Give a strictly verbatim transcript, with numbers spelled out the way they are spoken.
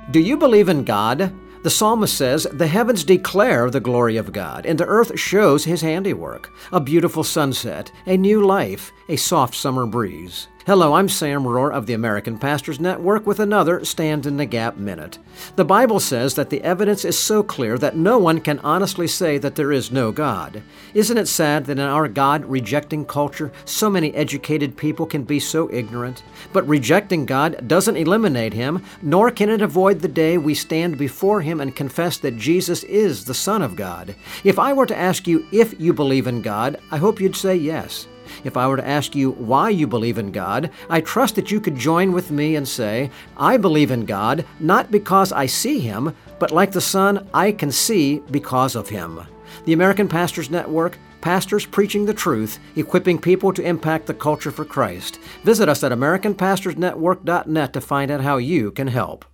Do you believe in God? The psalmist says, "The heavens declare the glory of God, and the earth shows His handiwork. A beautiful sunset, a new life, a soft summer breeze." Hello, I'm Sam Rohr of the American Pastors Network with another Stand in the Gap Minute. The Bible says that the evidence is so clear that no one can honestly say that there is no God. Isn't it sad that in our God-rejecting culture, so many educated people can be so ignorant? But rejecting God doesn't eliminate Him, nor can it avoid the day we stand before Him and confess that Jesus is the Son of God. If I were to ask you if you believe in God, I hope you'd say yes. If I were to ask you why you believe in God, I trust that you could join with me and say, "I believe in God, not because I see Him, but like the sun, I can see because of Him." The American Pastors Network, pastors preaching the truth, equipping people to impact the culture for Christ. Visit us at American Pastors Network dot net to find out how you can help.